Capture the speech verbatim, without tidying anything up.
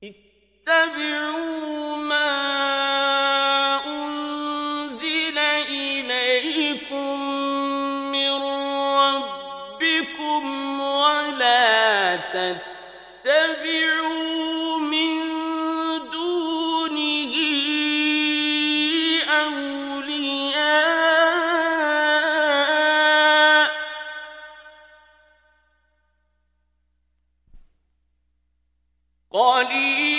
اتبعوا ما أنزل إليكم من ربكم ولا تتبعوا من دونه أولياء قليلا